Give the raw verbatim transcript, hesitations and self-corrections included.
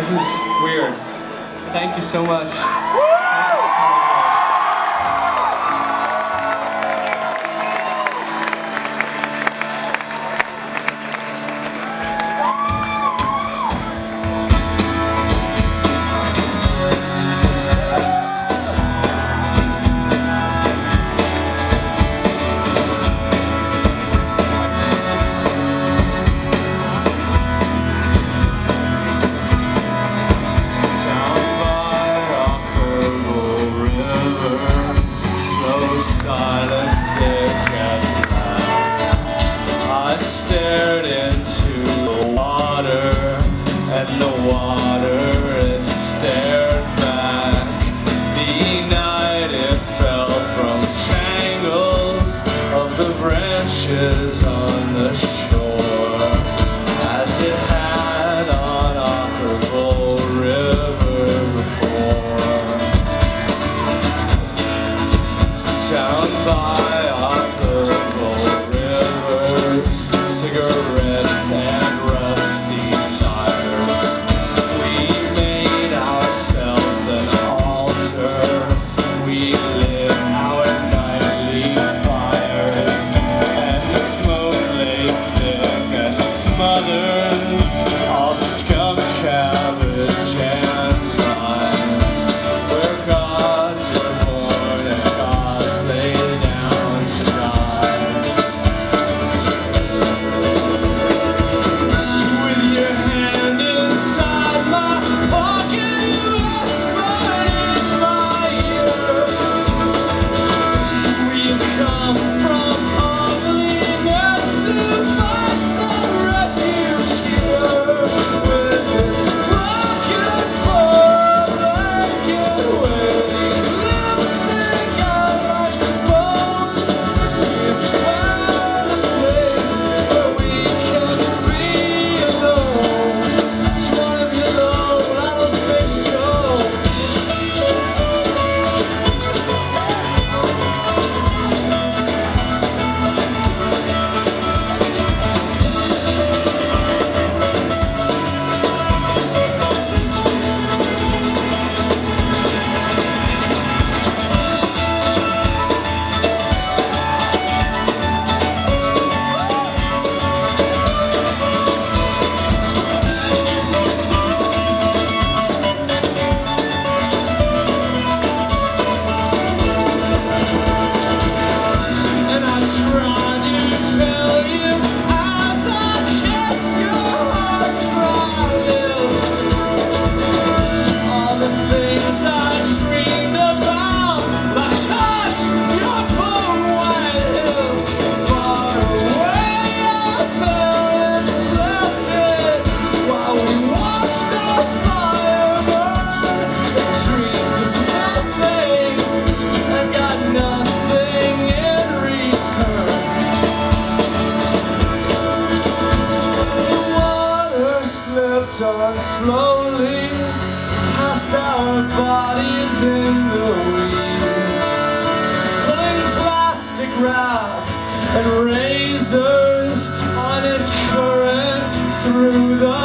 This is weird. Thank you so much. I stared into the water, and the water, it stared back. The night it fell from tangles of the branches on the shore, as it had on Ockerville River before. Down by Ockerville Rivers, cigarettes and rusty tires, we made ourselves an altar. We lit our nightly fires, and the smoke lay thick and smothered all the skunk cabbage and vines, where gods were born and gods lay down to die. With your hand inside my pocket, you whispered in my ear, we've come from ugliness to find some refuge here. With this broken for blanket, where these lips stick out like bones, we've found a place where we can be alone. Just wanna be alone, I don't think so. And I tried to tell you as I kissed your hard, dry lips, all the things I dreamed about. I touched your bone white hips. Far away I fell and slept it while we watched the fire burn, and dreamed of nothing and got nothing in return. The water slipped on slowly past our bodies in the weeds, pulling plastic wrap and razors on its current through the